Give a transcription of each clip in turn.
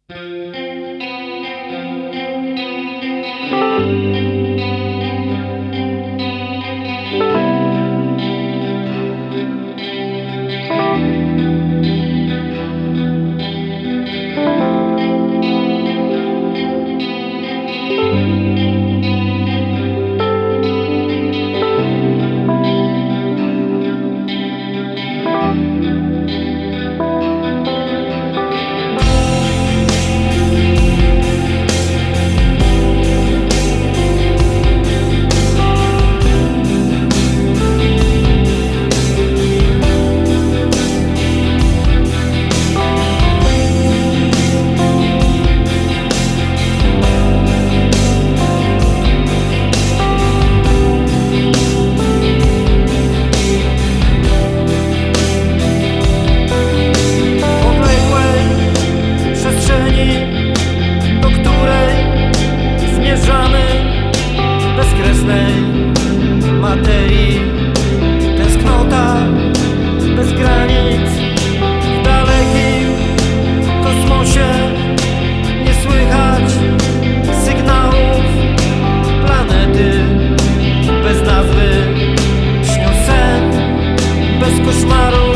Materii tęsknota bez granic. W dalekim kosmosie nie słychać sygnałów. Planety bez nazwy śnią sen bez koszmarów.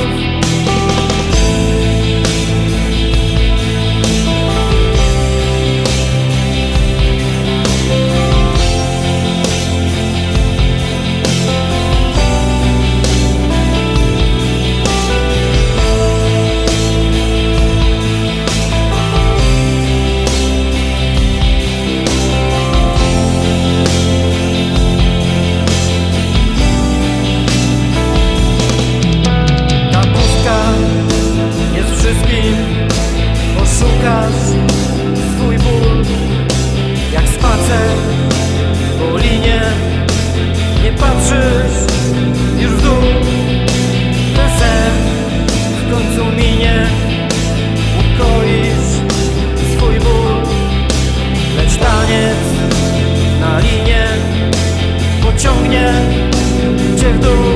Oszukasz swój ból jak spacer po linie. Nie patrzysz już w dół. Ten sen w końcu minie. Ukoisz swój ból, lecz taniec na linie pociągnie cię w dół.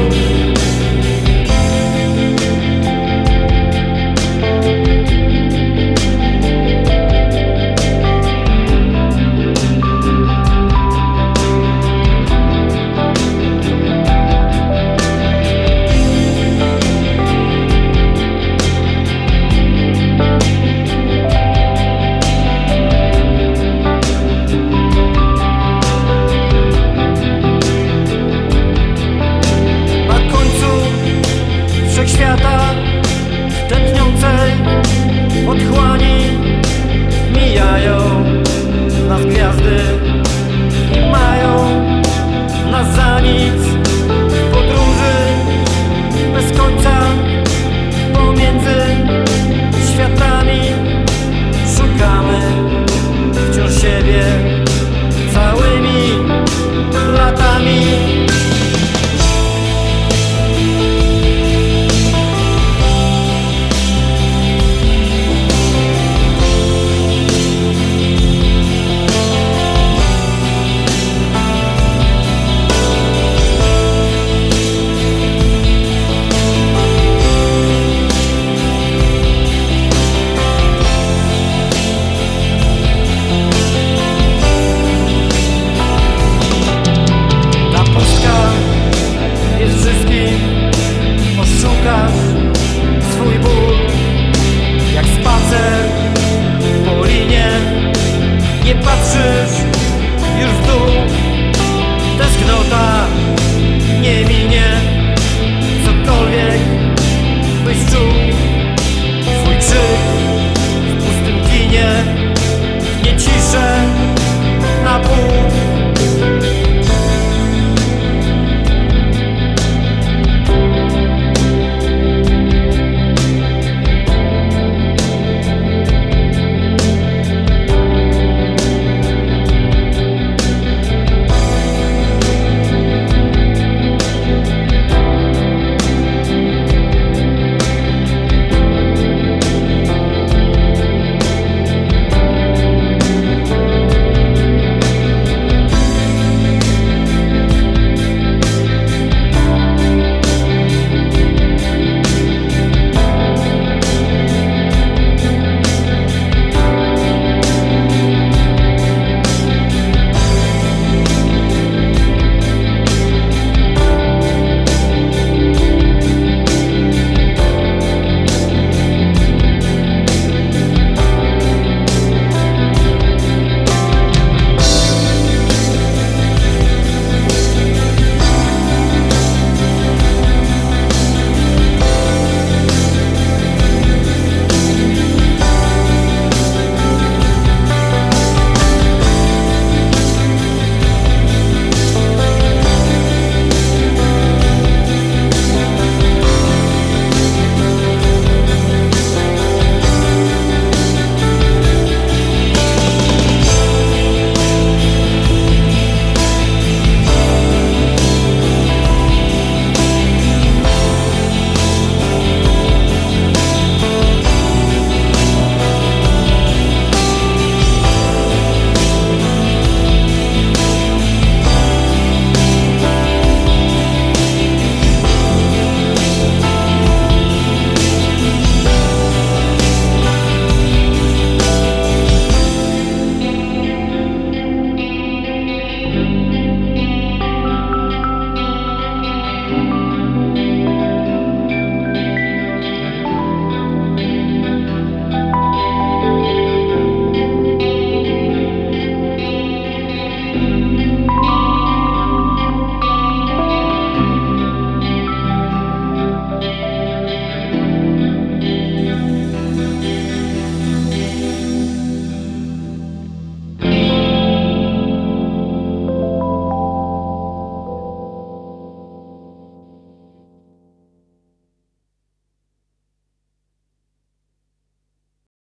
Świata tętniącej otchłani mijają nas gwiazdy i mają nas za nic. W podróży bez końca pomiędzy światami szukamy wciąż siebie całymi latami. Oszukasz swój ból jak spacer po linie. Nie patrzysz